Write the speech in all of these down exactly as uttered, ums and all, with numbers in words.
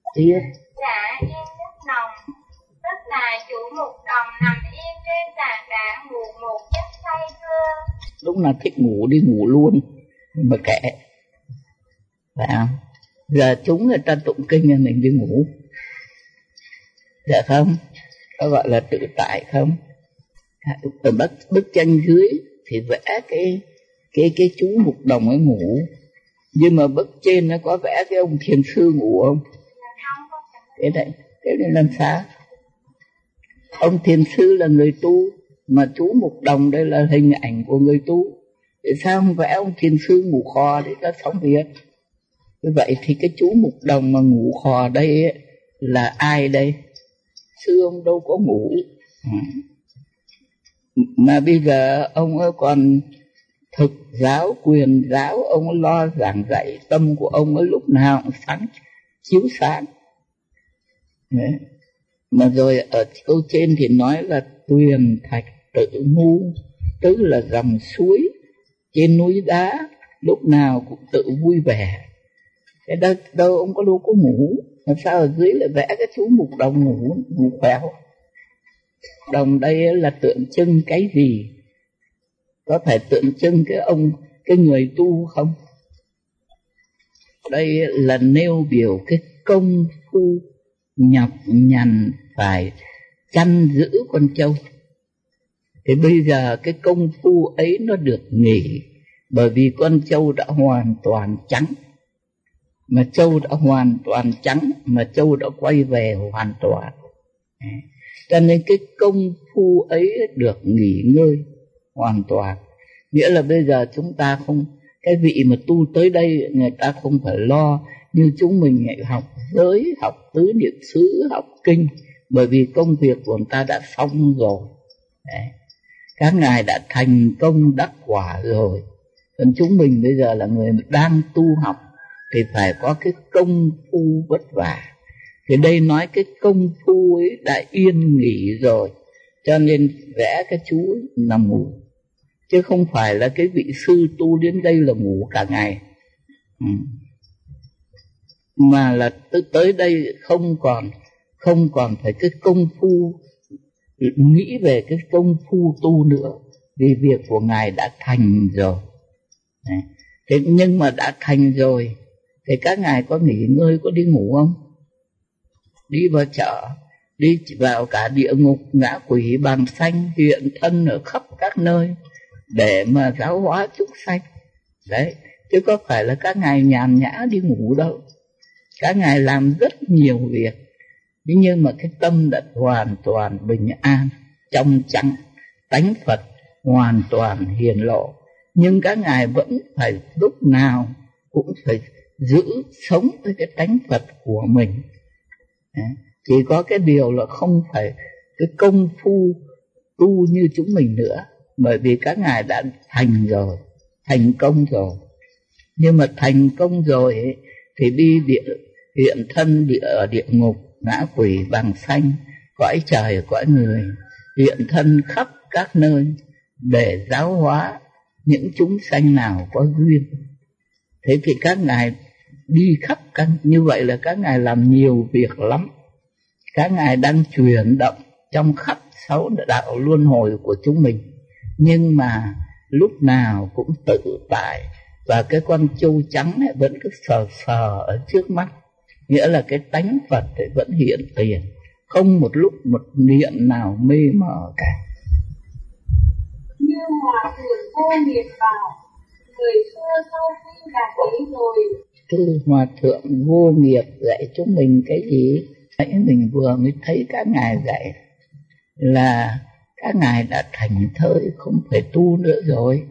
Tiếp. Dạ yên nhất nòng, tức là chủ mục đồng nằm yên trên tảng đá ngủ một giấc say sưa. Lúc nào thích ngủ đi ngủ luôn, mà kệ. Phải không? Giờ chúng người ta tụng kinh thì mình đi ngủ. Dạ không? Có gọi là tự tại không? Ở bức, bức tranh dưới thì vẽ cái cái cái chú mục đồng ấy ngủ, nhưng mà bức trên nó có vẽ cái ông thiền sư ngủ không? Thế đấy, thế nên làm sao? Ông thiền sư là người tu, mà chú mục đồng đây là hình ảnh của người tu. Tại sao không vẽ ông thiền sư ngủ khò để ta xong việc? Như vậy thì cái chú mục đồng mà ngủ khò đây ấy, là ai đây? Sư ông đâu có ngủ. Mà bây giờ ông ấy còn thực giáo, quyền giáo, ông lo giảng dạy, tâm của ông ấy lúc nào cũng sáng, chiếu sáng. Đấy. Mà rồi ở câu trên thì nói là tuyền thạch tự ngu, tức là dòng suối trên núi đá lúc nào cũng tự vui vẻ. Thế đâu, đâu ông có đâu có ngủ, làm sao ở dưới lại vẽ cái chú mục đồng ngủ, ngủ khéo. Đồng đây là tượng trưng cái gì? Có phải tượng trưng cái ông, cái người tu không? Đây là nêu biểu cái công phu nhọc nhằn phải chăn giữ con trâu. Thì bây giờ cái công phu ấy nó được nghỉ, bởi vì con trâu đã hoàn toàn trắng. Mà trâu đã hoàn toàn trắng, mà trâu đã quay về hoàn toàn. Cho nên cái công phu ấy được nghỉ ngơi hoàn toàn. Nghĩa là bây giờ chúng ta không, cái vị mà tu tới đây người ta không phải lo như chúng mình học giới, học tứ niệm xứ, học kinh, bởi vì công việc của người ta đã xong rồi. Đấy. Các ngài đã thành công đắc quả rồi. Còn chúng mình bây giờ là người đang tu học thì phải có cái công phu vất vả. Thì đây nói cái công phu ấy đã yên nghỉ rồi, cho nên vẽ cái chú nằm ngủ. Chứ không phải là cái vị sư tu đến đây là ngủ cả ngày. Ừ. Mà là tới đây không còn không còn phải cái công phu, nghĩ về cái công phu tu nữa, vì việc của ngài đã thành rồi. Đấy. Thế nhưng mà đã thành rồi thì các ngài có nghỉ ngơi, có đi ngủ không? Đi vào chợ, đi vào cả địa ngục, ngã quỷ, bằng sanh, hiện thân ở khắp các nơi để mà giáo hóa chúng sanh. Đấy, chứ có phải là các ngài nhàn nhã đi ngủ đâu. Các ngài làm rất nhiều việc, nhưng mà cái tâm đã hoàn toàn bình an, trong trắng, tánh Phật hoàn toàn hiển lộ. Nhưng các ngài vẫn phải lúc nào cũng phải giữ sống với cái tánh Phật của mình. Đấy. Chỉ có cái điều là không phải cái công phu tu như chúng mình nữa, bởi vì các ngài đã thành rồi, thành công rồi. Nhưng mà thành công rồi ấy, thì đi địa, hiện thân địa, ở địa ngục, ngã quỷ, bằng sanh, cõi trời, cõi người, hiện thân khắp các nơi để giáo hóa những chúng sanh nào có duyên. Thế thì các ngài đi khắp các, như vậy là các ngài làm nhiều việc lắm. Các ngài đang chuyển động trong khắp sáu đạo luân hồi của chúng mình, nhưng mà lúc nào cũng tự tại. Và cái con trâu trắng này vẫn cứ sờ sờ ở trước mắt, nghĩa là cái tánh Phật thì vẫn hiện tiền, không một lúc một niệm nào mê mờ cả. Như hòa thượng vô nghiệp bảo, người xưa sau khi đạt ấy rồi. Từ hòa thượng vô nghiệp dạy chúng mình cái gì? Nãy mình vừa mới thấy các ngài dạy là các ngài đã thành thơi, không phải tu nữa rồi.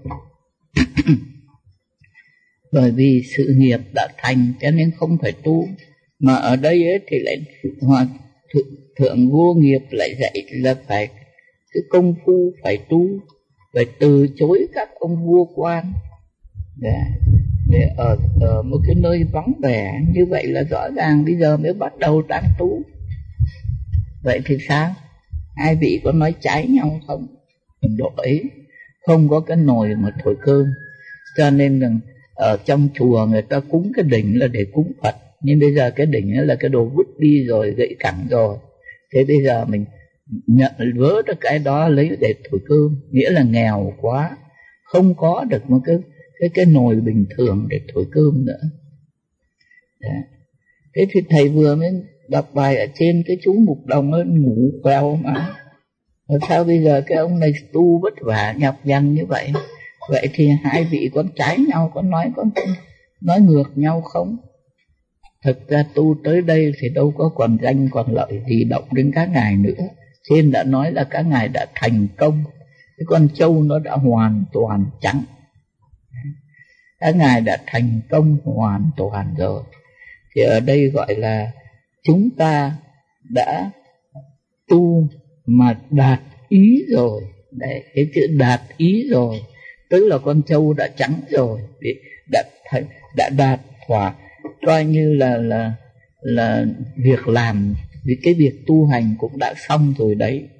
Bởi vì sự nghiệp đã thành cho nên không phải tu. Mà ở đây ấy thì lại hòa thượng, thượng vô nghiệp lại dạy là phải cái công phu phải tu, phải từ chối các ông vua quan để, để ở, ở một cái nơi vắng vẻ. Như vậy là rõ ràng bây giờ mới bắt đầu đang tu. Vậy thì sao? Hai vị có nói trái nhau không? Đổi không có cái nồi mà thổi cơm. Cho nên rằng ở trong chùa người ta cúng cái đỉnh là để cúng Phật, nhưng bây giờ cái đỉnh là cái đồ vứt đi rồi, gãy cẳng rồi. Thế bây giờ mình nhận vớ được cái đó lấy để thổi cơm, nghĩa là nghèo quá, không có được một cái cái cái nồi bình thường để thổi cơm nữa. Đấy. Thế thì thầy vừa mới đọc bài ở trên, cái chú Mục Đồng ấy ngủ queo mà. Rồi sao bây giờ cái ông này tu vất vả nhọc nhằn như vậy? Vậy thì hai vị con trái nhau, con nói con nói ngược nhau không? Thực ra tu tới đây thì đâu có còn danh còn lợi gì động đến các ngài nữa. Trên đã nói là các ngài đã thành công. Cái con trâu nó đã hoàn toàn trắng. Các ngài đã thành công hoàn toàn rồi. Thì ở đây gọi là chúng ta đã tu mà đạt ý rồi. Đấy, cái chữ đạt ý rồi, tức là con trâu đã trắng rồi, đã đã đạt thỏa, coi như là là là việc làm, vì cái việc tu hành cũng đã xong rồi đấy.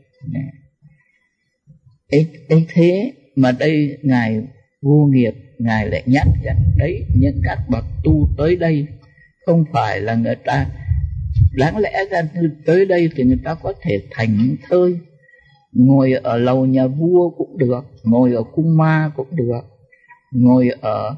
Ấy, ấy thế mà đây ngài Vô Nghiệp ngài lại nhắc rằng đấy, những các bậc tu tới đây không phải là người ta, đáng lẽ ra tới đây thì người ta có thể thành thơi, ngồi ở lầu nhà vua cũng được, ngồi ở cung ma cũng được, ngồi ở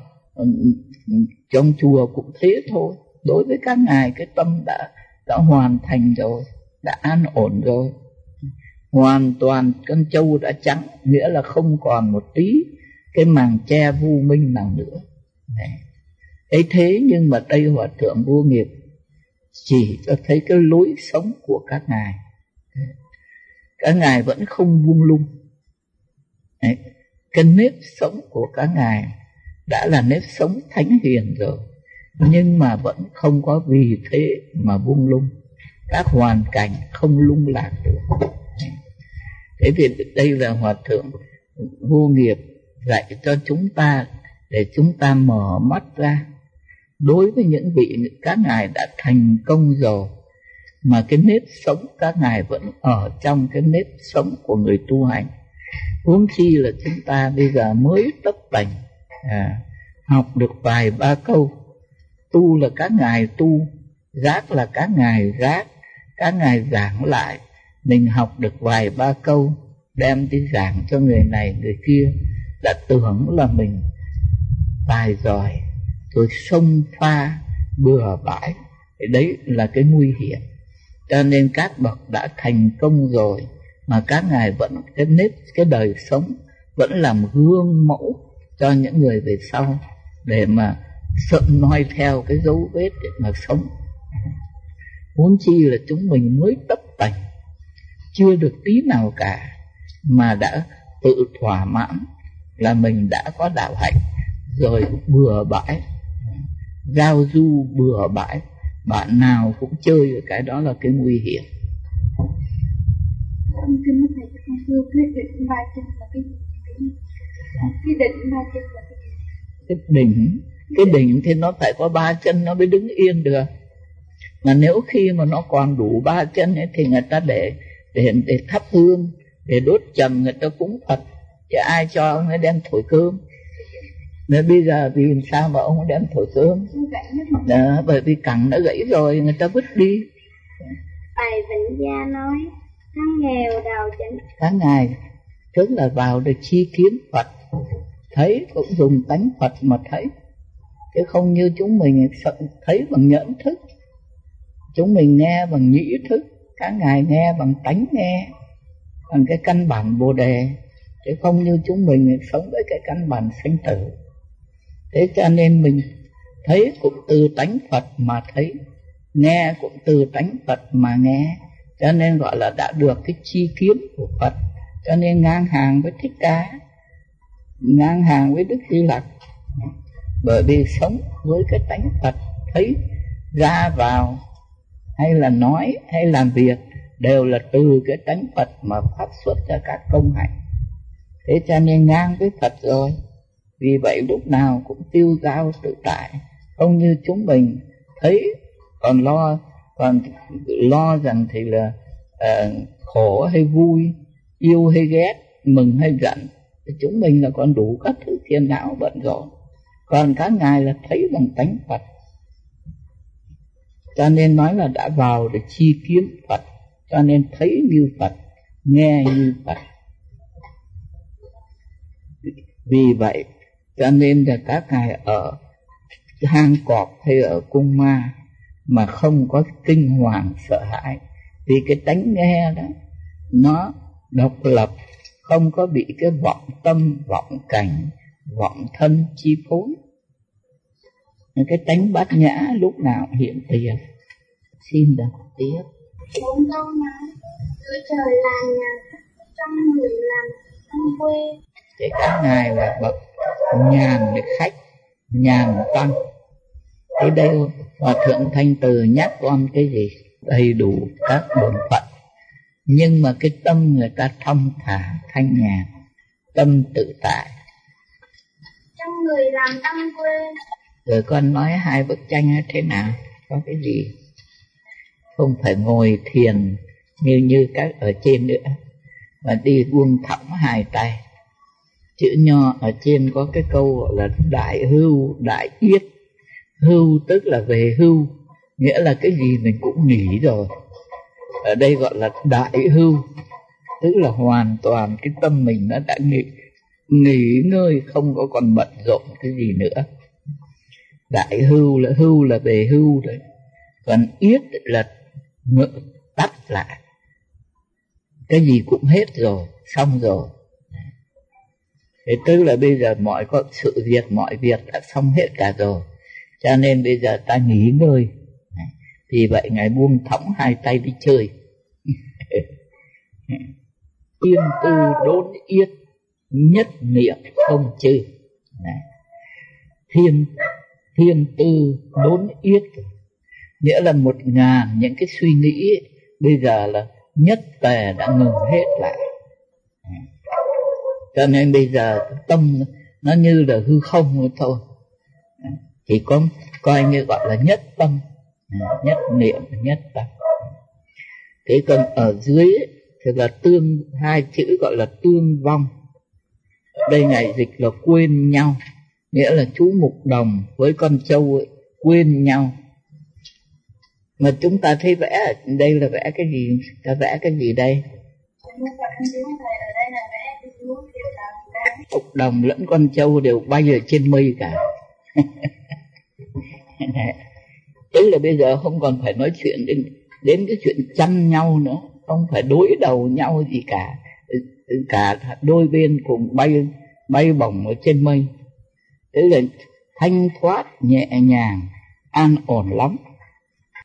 trong chùa cũng thế thôi. Đối với các ngài cái tâm đã đã hoàn thành rồi, đã an ổn rồi, hoàn toàn con trâu đã trắng, nghĩa là không còn một tí cái màng che vô minh nào nữa. Ấy thế nhưng mà đây Hòa Thượng Vô Nghiệp chỉ cho thấy cái lối sống của các ngài. Các ngài vẫn không buông lung. Đấy, cái nếp sống của các ngài đã là nếp sống thánh hiền rồi, nhưng mà vẫn không có vì thế mà buông lung. Các hoàn cảnh không lung lạc được. Thế thì đây là Hòa Thượng Vô Nghiệp dạy cho chúng ta để chúng ta mở mắt ra. Đối với những vị các ngài đã thành công rồi mà cái nếp sống các ngài vẫn ở trong cái nếp sống của người tu hành, huống chi là chúng ta bây giờ mới tấp bành à, học được vài ba câu. Tu là các ngài tu, giác là các ngài giác, các ngài giảng lại, mình học được vài ba câu đem đi giảng cho người này người kia, đã tưởng là mình tài giỏi rồi xông pha bừa bãi. Đấy là cái nguy hiểm. Cho nên các bậc đã thành công rồi mà các ngài vẫn cái nếp cái đời sống vẫn làm gương mẫu cho những người về sau, để mà sợ noi theo cái dấu vết để mà sống. Huống chi là chúng mình mới tấp tành, chưa được tí nào cả mà đã tự thỏa mãn là mình đã có đạo hạnh, rồi bừa bãi, giao du bừa bãi, bạn nào cũng chơi ở cái đó là cái nguy hiểm. Kính thầy cho con thưa, cái định ba chân là cái gì? Cái định ba chân là cái gì? Cái đỉnh, cái đỉnh thì nó phải có ba chân nó mới đứng yên được. Mà nếu khi mà nó còn đủ ba chân ấy, thì người ta để để để thắp hương, để đốt trầm, người ta cúng Phật, chứ ai cho ông ấy đem thổi cơm. Nên bây giờ vì sao mà ông ấy đem thổi cơm? Đó, bởi vì cẳng đã gãy rồi, người ta vứt đi. Thầy Vịnh Gia nói tháng nghèo đầu chỉnh. Tháng ngày tức là vào để chi kiến Phật, thấy cũng dùng tánh Phật mà thấy, chứ không như chúng mình thấy bằng nhẫn thức. Chúng mình nghe bằng nhĩ thức, các ngài nghe bằng tánh nghe, bằng cái căn bản Bồ Đề, chứ không như chúng mình sống với cái căn bản sanh tử. Thế cho nên mình thấy cũng từ tánh Phật mà thấy, nghe cũng từ tánh Phật mà nghe, cho nên gọi là đã được cái chi kiến của Phật. Cho nên ngang hàng với Thích Ca, ngang hàng với Đức Di Lặc, bởi vì sống với cái tánh Phật, thấy ra vào hay là nói hay làm việc đều là từ cái tánh Phật mà phát xuất ra các công hạnh. Thế cho nên ngang với Phật rồi, vì vậy lúc nào cũng tiêu dao tự tại, không như chúng mình thấy còn lo còn lo rằng thì là uh, khổ hay vui, yêu hay ghét, mừng hay giận. Chúng mình là còn đủ các thứ phiền não bận rộn, còn các ngài là thấy bằng tánh Phật. Cho nên nói là đã vào để chi kiến Phật, cho nên thấy như Phật, nghe như Phật. Vì vậy cho nên là các ngài ở hang cọp hay ở cung ma mà không có kinh hoàng sợ hãi, vì cái tánh nghe đó nó độc lập, không có bị cái vọng tâm, vọng cảnh, vọng thân chi phối. Cái tánh bát nhã lúc nào hiện tiền. Xin đọc tiếp. Bốn câu nói: giữa trời là nhà, trong người làm thân quê. Thế các ngài là bậc nhàn khách, nhàn tăng. Ở đây Hòa Thượng Thanh Từ nhắc con cái gì? Đầy đủ các bổn phận, nhưng mà cái tâm người ta thong thả, thanh nhàn, tâm tự tại. Trong người làm tâm quê. Rồi con nói hai bức tranh thế nào? Có cái gì? Không phải ngồi thiền như như các ở trên nữa, mà đi buông thõng hai tay. Chữ nho ở trên có cái câu gọi là đại hưu, đại yết. Hưu tức là về hưu, nghĩa là cái gì mình cũng nghỉ rồi. Ở đây gọi là đại hưu, tức là hoàn toàn cái tâm mình nó đã nghỉ, nghỉ ngơi, không có còn bận rộn cái gì nữa. Đại hưu là hưu là về hưu đấy, còn yết là ngự tắt lại, cái gì cũng hết rồi, xong rồi. Thế tức là bây giờ mọi có sự việc, mọi việc đã xong hết cả rồi, cho nên bây giờ ta nghỉ ngơi. Vì vậy ngài buông thõng hai tay đi chơi. Tiên tư đốn yết, nhất niệm không chư. Thiên thiên tư đốn yết, nghĩa là một ngàn những cái suy nghĩ ấy, bây giờ là nhất tề đã ngừng hết lại. Cho nên bây giờ tâm nó như là hư không thôi, chỉ có coi như gọi là nhất tâm, nhất niệm, nhất tâm. Thế còn ở dưới ấy, thì là tương, hai chữ gọi là tương vong. Ở đây ngài dịch là quên nhau, nghĩa là chú Mục Đồng với con trâu ấy, quên nhau. Mà chúng ta thấy vẽ, đây là vẽ cái gì? Ta vẽ cái gì đây? Mục Đồng lẫn con trâu đều bay ở trên mây cả. Tức là bây giờ không còn phải nói chuyện đến, đến cái chuyện chăn nhau nữa, không phải đối đầu nhau gì cả. Cả đôi bên cùng bay bay bổng ở trên mây. Tức là thanh thoát, nhẹ nhàng, an ổn lắm.